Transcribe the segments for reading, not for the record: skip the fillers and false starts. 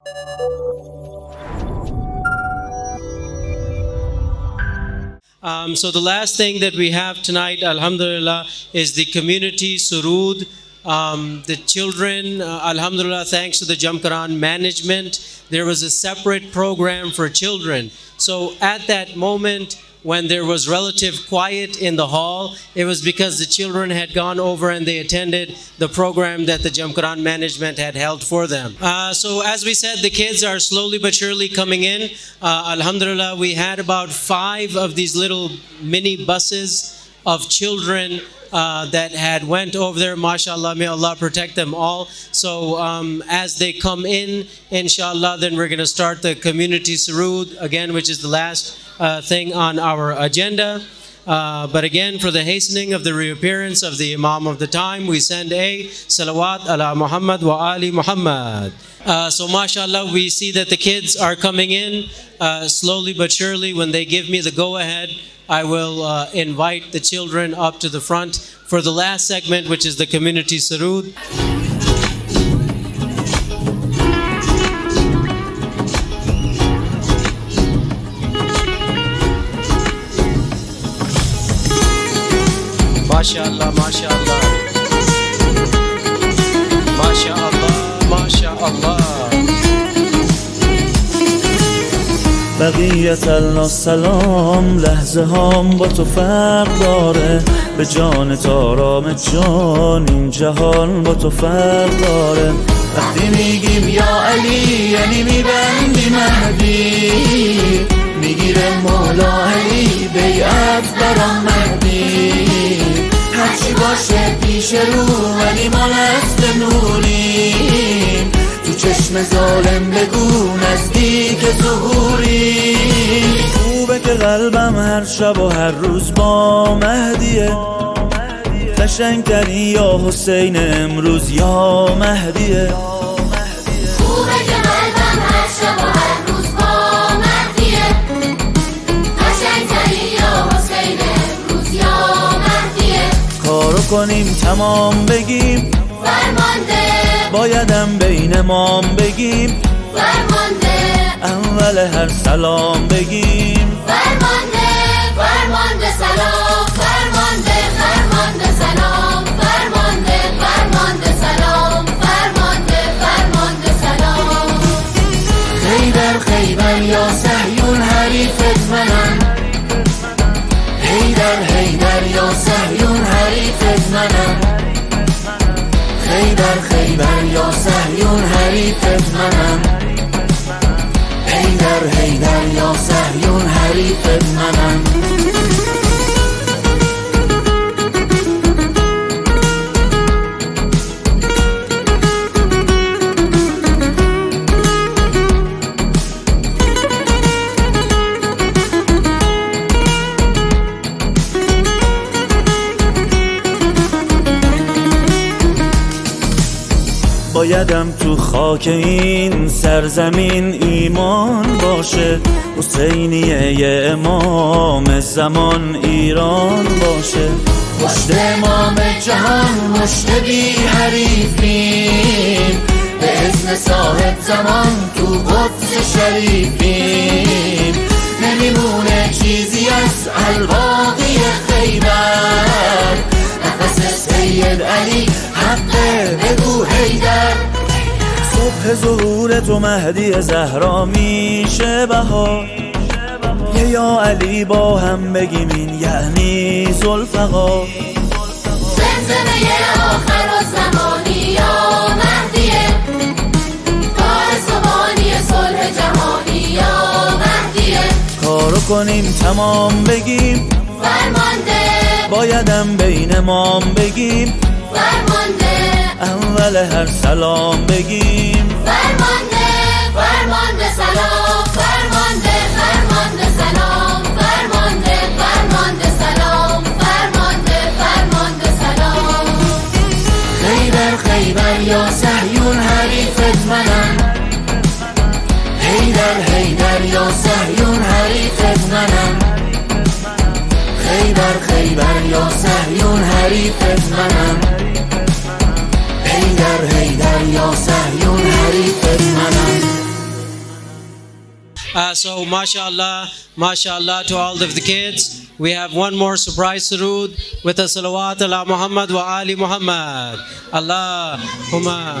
So the last thing that we have tonight, alhamdulillah, is the community surood. The children, alhamdulillah, thanks to the Jamkaran management, there was a separate program for children. So at that moment, when there was relative quiet in the hall, it was because the children had gone over and they attended the program that the Jamkaran management had held for them. So as we said, the kids are slowly but surely coming in. Alhamdulillah, we had about 5 of these little mini buses of children that had went over there. MashaAllah, may Allah protect them all. So as they come in, inshallah, then we're going to start the community surood again, which is the last thing on our agenda. But again, for the hastening of the reappearance of the Imam of the time, we send a salawat ala Muhammad wa ali Muhammad. So mashallah, we see that the kids are coming in slowly but surely. When they give me the go-ahead, I will invite the children up to the front for the last segment, which is the community surood. MashaAllah, MashaAllah, MashaAllah, MashaAllah. بقیت الله سلام، لحظه هام با تو فرق داره، به جان تارام جان این جهان با تو فرق داره. وقتی میگیم یا علی یعنی میبندی مهدی، میگیره مولا علی بیعت برام مهدی. هرچی باشه پیش رو ولی ما نسل نوریم، تو چشم ظالم بگو نزدیک ظهوری. خوبه که قلبم هر شب و هر روز با مهدیه، قشنگترین یا حسین امروز یا مهدیه. خوبه که قلبم هر شب و هر روز با مهدیه، قشنگترین یا حسین امروز یا مهدیه. کارو کنیم تمام بگیم فرمانده، بایدم بین مام بگیم فرمانده، اول هر سلام بگیم فرمانده، فرمانده سلام، فرمانده، فرمانده سلام، فرمانده، فرمانده سلام، فرمانده، فرمانده سلام. خیبر خیبر یا صهیون حریفت منم، حیدر حیدر یا صهیون حریفت منم. خیبر خیبر یا صهیون حریفت منم، حیدر حیدر یا صهیون حریفت منم. بایدم تو خاک این سرزمین ایمان باشه، حسینیه امام زمان ایران باشه. مشت امام جهان مشت بی حریفیم، به اذن صاحب زمان تو قدس شریفیم. نمیمونه چیزی از الباقی خیبر، نفس سید علی حقه بگو حیدر. صبح ظهور تو مهدی زهرا میشه بهار، یا علی با هم بگیم این یعنی ذوالفقار. زمزمه آخر و زمانی یا مهدیه، کار صبحانی صلح جهانی یا مهدیه. کارو کنیم تمام بگیم فرمانده، بایدم بین مام بگیم فرمانده، اول هر سلام بگیم فرمانده، فرمانده سلام، فرمانده، فرمانده سلام، فرمانده، فرمانده سلام، فرمانده، فرمانده سلام. خیبر خیبر یا صهیون حریفت منم، حیدر حیدر یا صهیون حریفت منم. خیبر خیبر یا صهیون حریفت منم، حیدر حیدر یا صهیون حریفت منم. So mashallah to all of the kids. We have one more surprise surood with a salawat ala Muhammad wa ali Muhammad. Allahumma.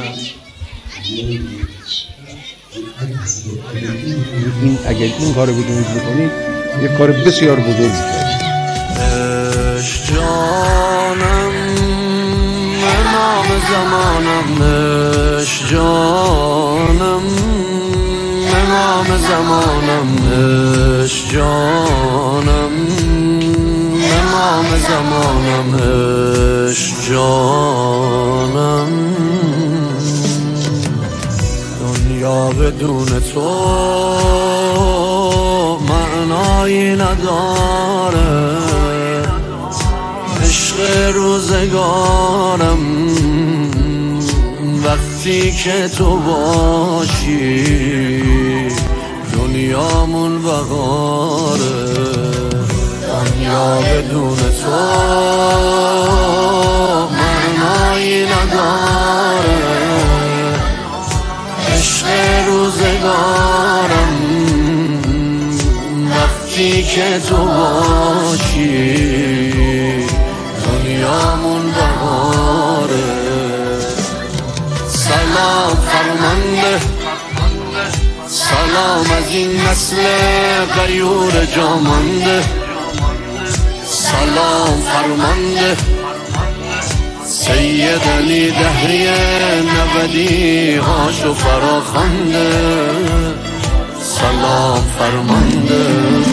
اگر این کارو بکنید یک کار بسیار بزرگی کرد. عشق جانم امام زمانم، عشق جانم امام زمانم، عشق جانم امام زمانم، عشق جانم. دنیا بدون تو معنایی نداره، عشق روزگارم وقتی که تو باشی دنیامون بهاره. دنیا بدون تو معنایی نداره، عشق روزگارم وقتی که تو باشی دنیامون بهاره. سلام فرمانده، سلام از این نسل غیور جامانده، سلام فرمانده سید علی دهری نبدی هاشو فراخوانده، سلام فرمانده.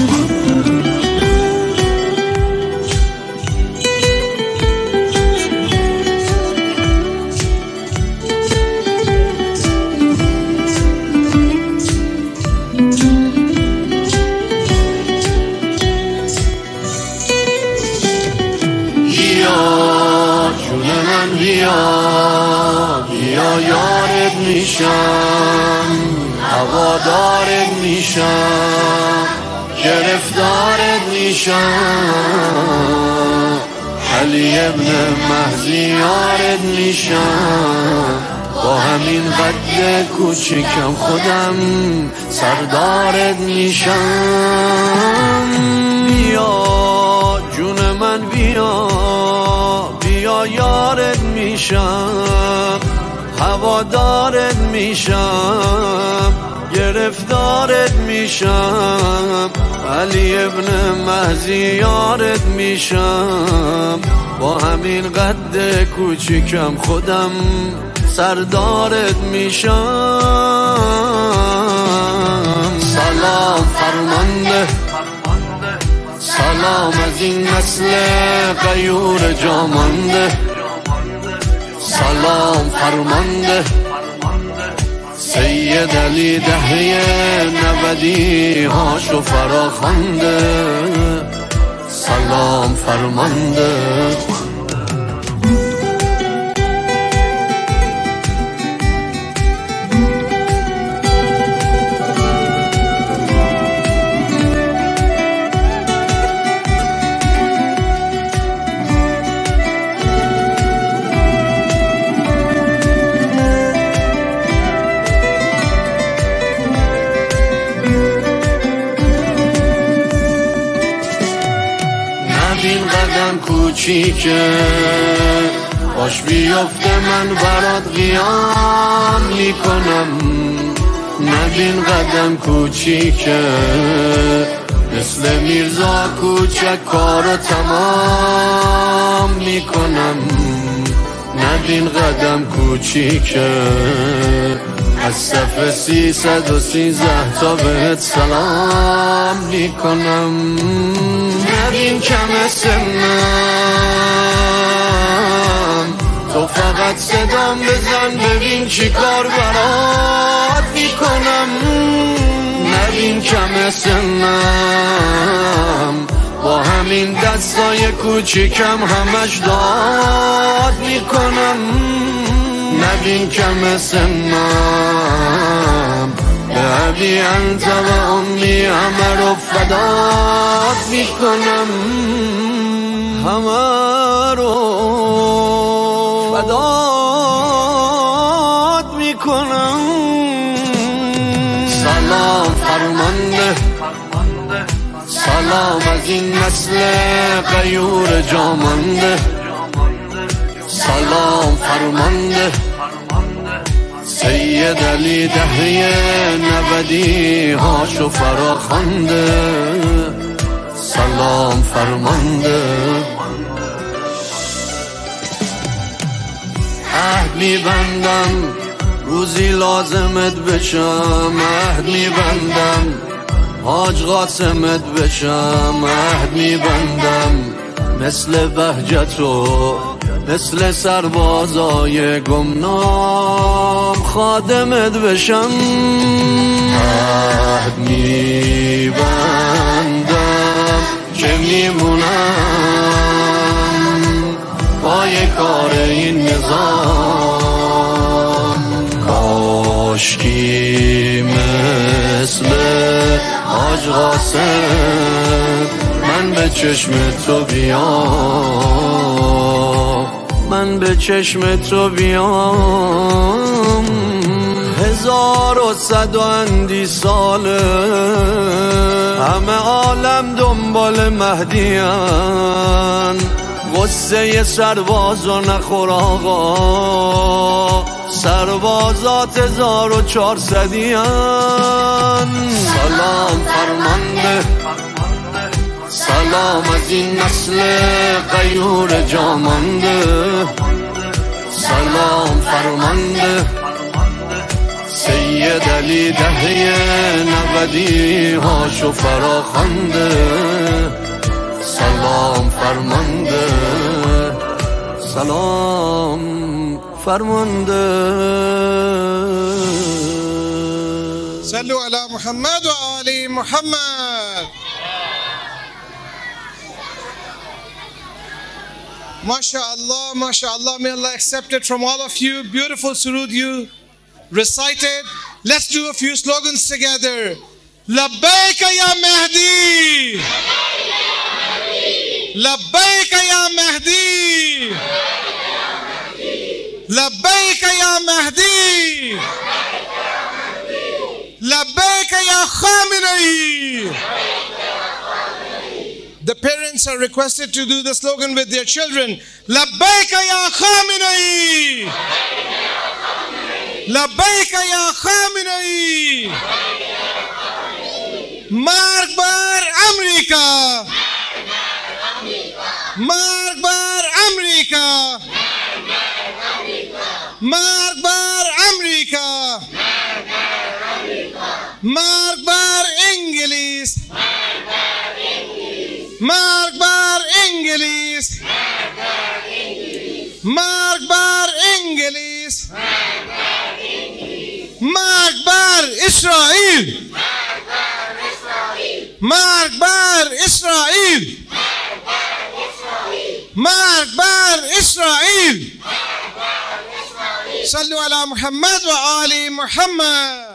بیا یارت میشم، هوادارت میشم، گرفتارت میشم، علی ابن مهدی یارت میشم، با همین قد کوچیکم خودم سردارت میشم. بیا جون من بیا، بیا یارت میشم، هوادارت میشم، گرفتارت میشم، علی ابن مهدی یارت میشم، با همین قد کوچیکم خودم سردارت میشم. سلام فرمانده، سلام از این نسل غیور جامانده، سلام فرمانده سید علی دهری نبدی هاشو فراخوانده، سلام فرمانده. این قدم کوچیکه باش بیفته من برات قیام میکنم، نبین قدم کوچیکه مثل میرزا کوچک کارو تمام میکنم، نبین قدم کوچیکه از صف 313 تا بهت سلام میکنم. نبین کم سنم تو فقط صدام بزن ببین چی کار برات میکنم. نبین کم سنم با همین دستای کوچیکم همش داد میکنم. نبین کم سنم به ابی انت و امی همه رو فدات میکنم، همه رو فدات میکنم. سلام فرمانده سلام از این نسل غیور جامانده سلام فرمانده سید علی دهری نبدی هاشو فراخوانده سلام فرمانده عهد میبندم روزی لازمت بشم عهد میبندم حاج قاسمت بشم عهد میبندم مثل بهجتو مثل سربازای گمنام خادمت بشم عهد میبندم که میمونم پای کار این نظام کاشکی مثل حاج قاسم من به چشم تو بیام من به چشم تو بیام 1100 ساله همه عالم دنبال مهدیان غصه سربازا نخور آقا سربازات 1400 سلام فرمانده سلام از این نسل غیور جامانده سلام فرمانده سید علی دهری نبدی هاشو فراخوانده سلام فرمانده سلام فرمانده صلوا علی محمد و آل محمد. MashaAllah, MashaAllah, may Allah accept it from all of you. Beautiful surud you recited. Let's do a few slogans together. Labbaika ya Mahdi. Labbaika ya Mahdi. Labbaika ya Mahdi. Labbaika ya Khamenei. The parents are requested to do the slogan with their children. Labbaika ya Khamenei. Labbaika ya Khamenei. Mark bar America. Mark bar America. Mark bar America. Mark bar English. Mark bar English. Mark bar English. Mark bar Israel. Mark bar Israel. Mark bar Israel. صلوا على محمد وآل محمد.